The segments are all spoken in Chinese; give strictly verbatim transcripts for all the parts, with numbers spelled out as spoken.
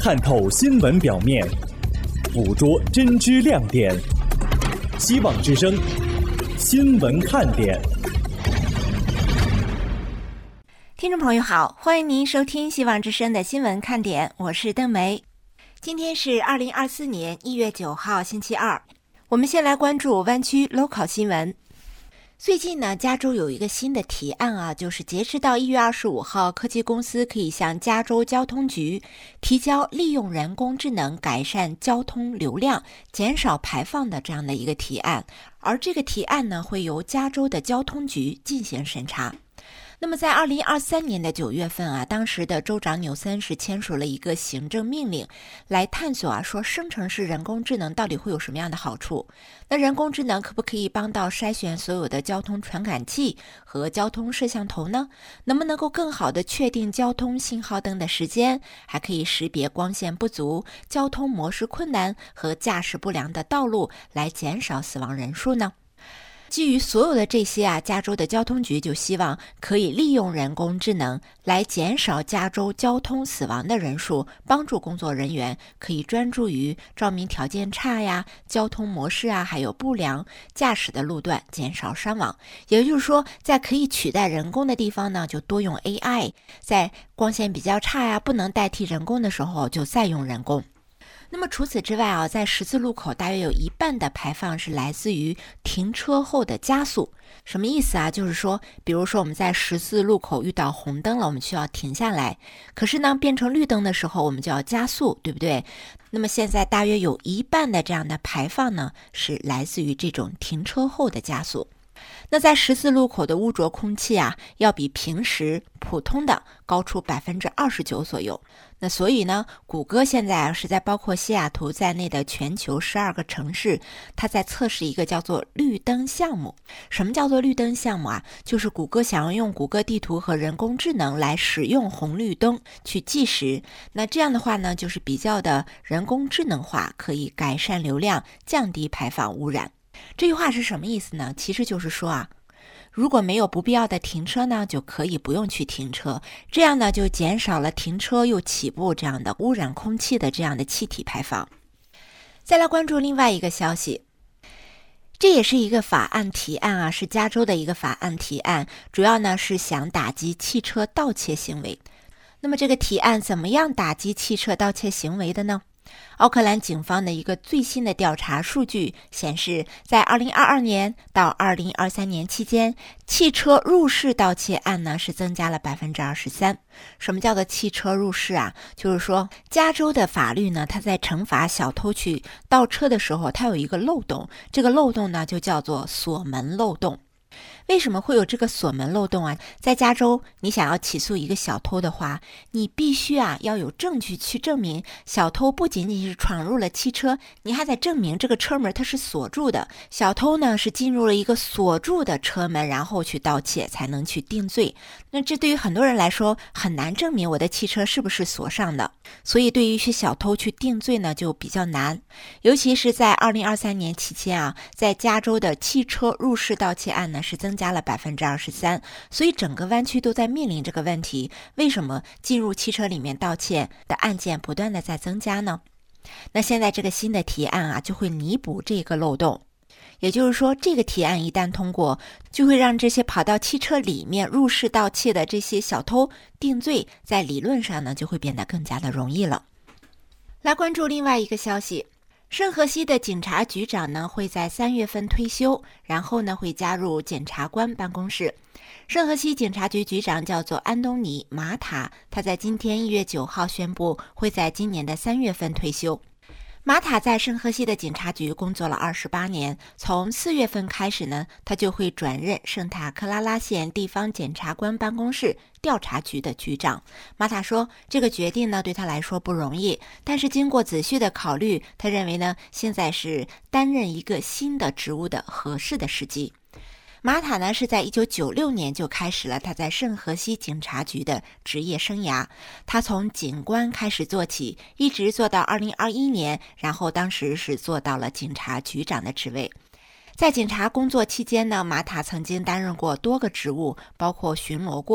看透新闻表面，捕捉真知亮点。希望之声新闻看点。 听众朋友好，欢迎您收听希望之声的新闻看点，我是邓梅。今天是二零二四年一月九号星期二，我们先来关注湾区 local 新闻。最近呢，加州有一个新的提案啊，就是截止到一月二十五号，科技公司可以向加州交通局提交利用人工智能改善交通流量、减少排放的这样的一个提案，而这个提案呢，会由加州的交通局进行审查。那么在二零二三年的九月份啊，当时的州长纽森是签署了一个行政命令，来探索啊，说生成式人工智能到底会有什么样的好处？那人工智能可不可以帮到筛选所有的交通传感器和交通摄像头呢？能不能够更好的确定交通信号灯的时间，还可以识别光线不足、交通模式困难和驾驶不良的道路，来减少死亡人数呢？基于所有的这些啊，加州的交通局就希望可以利用人工智能来减少加州交通死亡的人数，帮助工作人员可以专注于照明条件差呀、交通模式啊，还有不良驾驶的路段，减少伤亡。也就是说，在可以取代人工的地方呢，就多用 A I； 在光线比较差呀、不能代替人工的时候，就再用人工。那么除此之外啊，在十字路口大约有一半的排放是来自于停车后的加速。什么意思啊？就是说，比如说我们在十字路口遇到红灯了，我们需要停下来，可是呢，变成绿灯的时候，我们就要加速，对不对？那么现在大约有一半的这样的排放呢，是来自于这种停车后的加速。那在十字路口的污浊空气啊，要比平时普通的高出百分之二十九左右。那所以呢，谷歌现在啊是在包括西雅图在内的全球十二个城市，它在测试一个叫做绿灯项目。什么叫做绿灯项目啊？就是谷歌想要用谷歌地图和人工智能来使用红绿灯去计时。那这样的话呢，就是比较的人工智能化，可以改善流量，降低排放污染。这句话是什么意思呢？其实就是说啊，如果没有不必要的停车呢，就可以不用去停车，这样呢就减少了停车又起步这样的污染空气的这样的气体排放。再来关注另外一个消息，这也是一个法案提案啊，是加州的一个法案提案，主要呢是想打击汽车盗窃行为。那么这个提案怎么样打击汽车盗窃行为的呢？奥克兰警方的一个最新的调查数据显示，在二零二二年到二零二三年期间，汽车入室盗窃案呢是增加了百分之二十三。什么叫做汽车入室啊？就是说，加州的法律呢，它在惩罚小偷去盗车的时候，它有一个漏洞，这个漏洞呢就叫做锁门漏洞。为什么会有这个锁门漏洞啊？在加州，你想要起诉一个小偷的话，你必须啊要有证据去证明小偷不仅仅是闯入了汽车，你还得证明这个车门它是锁住的。小偷呢是进入了一个锁住的车门，然后去盗窃，才能去定罪。那这对于很多人来说很难证明我的汽车是不是锁上的，所以对于一些小偷去定罪呢就比较难。尤其是在二零二三年期间啊，在加州的汽车入室盗窃案呢是增加了百分之二十三，所以整个湾区都在面临这个问题。为什么进入汽车里面盗窃的案件不断的在增加呢？那现在这个新的提案啊，就会弥补这个漏洞。也就是说，这个提案一旦通过，就会让这些跑到汽车里面入室盗窃的这些小偷定罪，在理论上呢就会变得更加的容易了。来关注另外一个消息，圣荷西的警察局长呢会在三月份退休，然后呢会加入检察官办公室。圣荷西警察局局长叫做安东尼·马塔，他在今天一月九号宣布会在今年的三月份退休。马塔在圣荷西的警察局工作了二十八年，从四月份开始呢，他就会转任圣塔克拉拉县地方检察官办公室调查局的局长。马塔说，这个决定呢对他来说不容易，但是经过仔细的考虑，他认为呢现在是担任一个新的职务的合适的时机。马塔呢是在一九九六年就开始了他在圣荷西警察局的职业生涯，他从警官开始做起，一直做到二零二一年，然后当时是做到了警察局长的职位。在警察工作期间呢，马塔曾经担任过多个职务，包括巡逻过，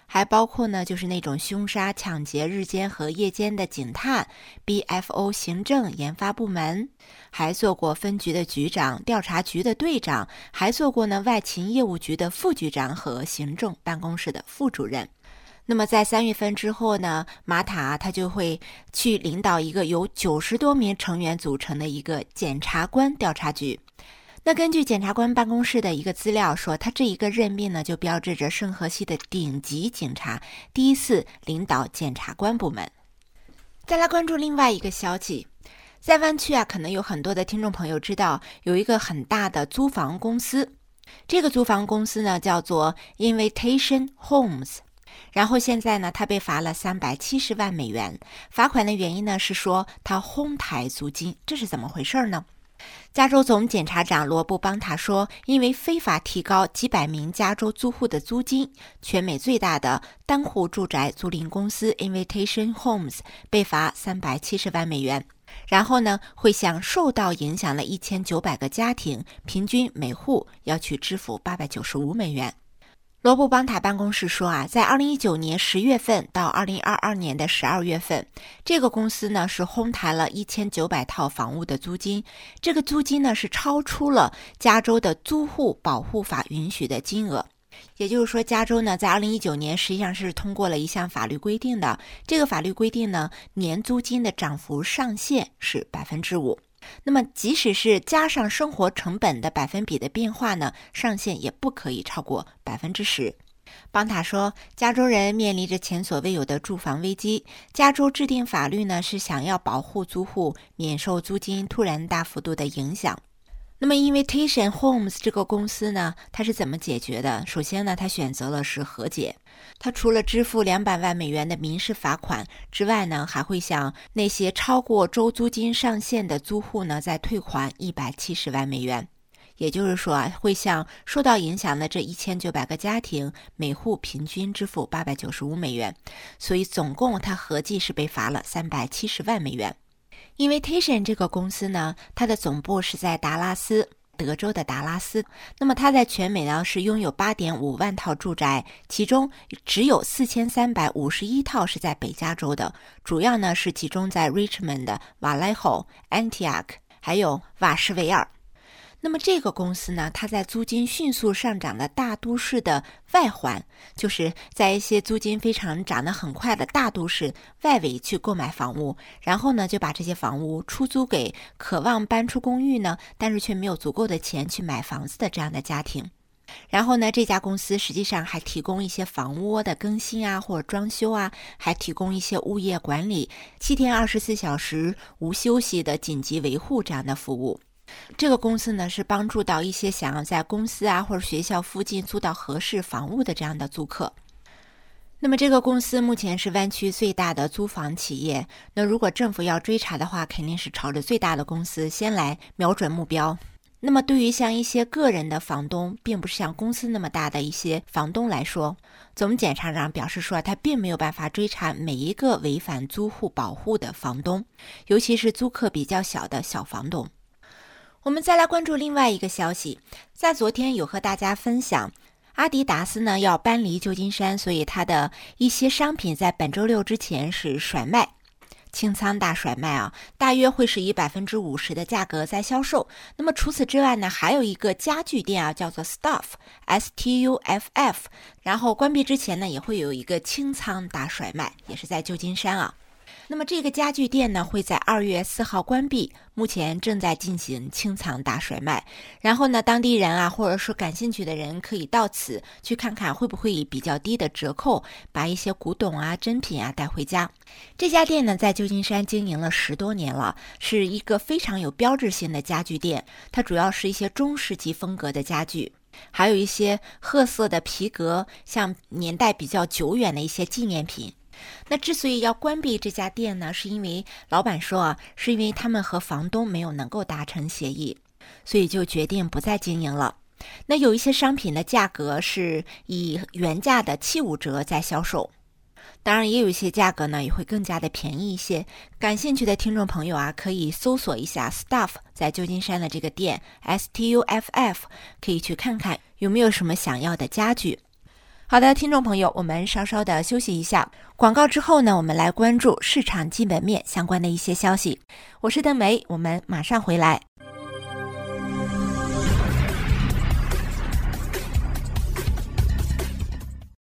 还包括呢就是那种凶杀、抢劫、日间和夜间的警探 B F O 行政研发部门，还做过分局的局长、调查局的队长，还做过呢外勤业务局的副局长和行政办公室的副主任。那么在三月份之后呢，马塔他就会去领导一个由九十多名成员组成的一个检察官调查局。那根据检察官办公室的一个资料说，他这一个任命呢，就标志着圣荷西的顶级警察第一次领导检察官部门。再来关注另外一个消息，在湾区啊，可能有很多的听众朋友知道有一个很大的租房公司，这个租房公司呢叫做 Invitation Homes。然后现在呢，他被罚了三百七十万美元。罚款的原因呢是说他哄抬租金，这是怎么回事呢？加州总检察长罗布邦塔说，因为非法提高几百名加州租户的租金，全美最大的单户住宅租赁公司 Invitation Homes 被罚三百七十万美元。然后呢，会向受到影响的一千九百个家庭，平均每户要去支付八百九十五美元。罗布邦塔办公室说啊，在二零一九年十月份到二零二二年的十二月份，这个公司呢是哄抬了一千九百套房屋的租金，这个租金呢是超出了加州的租户保护法允许的金额。也就是说，加州呢在二零一九年实际上是通过了一项法律规定的，这个法律规定呢，年租金的涨幅上限是百分之五。那么即使是加上生活成本的百分比的变化呢，上限也不可以超过百分之十。邦塔说，加州人面临着前所未有的住房危机，加州制定法律呢是想要保护租户免受租金突然大幅度的影响。那么 Invitation Homes 这个公司呢，它是怎么解决的？首先呢，它选择了是和解。它除了支付两百万美元的民事罚款之外呢，还会向那些超过州租金上限的租户呢再退还一百七十万美元。也就是说啊，会向受到影响的这一千九百个家庭每户平均支付八百九十五美元。所以总共它合计是被罚了三百七十万美元。Invitation 这个公司呢，它的总部是在达拉斯，德州的达拉斯。那么它在全美呢是拥有 八点五万套住宅，其中只有四千三百五十一套是在北加州的，主要呢是集中在 Richmond、瓦莱侯、Antioch 还有瓦什维尔。那么这个公司呢，它在租金迅速上涨的大都市的外环，就是在一些租金非常涨得很快的大都市外围去购买房屋，然后呢就把这些房屋出租给渴望搬出公寓呢，但是却没有足够的钱去买房子的这样的家庭。然后呢，这家公司实际上还提供一些房屋的更新啊，或者装修啊，还提供一些物业管理、七天二十四小时无休息的紧急维护这样的服务。这个公司呢是帮助到一些想要在公司啊或者学校附近租到合适房屋的这样的租客。那么这个公司目前是湾区最大的租房企业，那如果政府要追查的话，肯定是朝着最大的公司先来瞄准目标。那么对于像一些个人的房东，并不是像公司那么大的一些房东来说，总检察长表示说，他并没有办法追查每一个违反租户保护的房东，尤其是租客比较小的小房东。我们再来关注另外一个消息，在昨天有和大家分享，阿迪达斯呢要搬离旧金山，所以它的一些商品在本周六之前是甩卖，清仓大甩卖啊，大约会是以 百分之五十 的价格在销售。那么除此之外呢，还有一个家具店啊，叫做 Stuff S T U F F， 然后关闭之前呢也会有一个清仓大甩卖，也是在旧金山啊。那么这个家具店呢会在二月四号关闭，目前正在进行清仓大甩卖。然后呢，当地人啊，或者说感兴趣的人可以到此去看看，会不会以比较低的折扣把一些古董啊、珍品啊带回家。这家店呢在旧金山经营了十多年了，是一个非常有标志性的家具店，它主要是一些中世纪风格的家具，还有一些褐色的皮革，像年代比较久远的一些纪念品。那之所以要关闭这家店呢，是因为老板说啊，是因为他们和房东没有能够达成协议，所以就决定不再经营了。那有一些商品的价格是以原价的七五折在销售，当然也有一些价格呢也会更加的便宜一些。感兴趣的听众朋友啊，可以搜索一下 Stuff 在旧金山的这个店 S T U F F， 可以去看看有没有什么想要的家具。 好的，听众朋友，我们稍稍的休息一下，广告之后呢，我们来关注市场基本面相关的一些消息。我是邓梅，我们马上回来。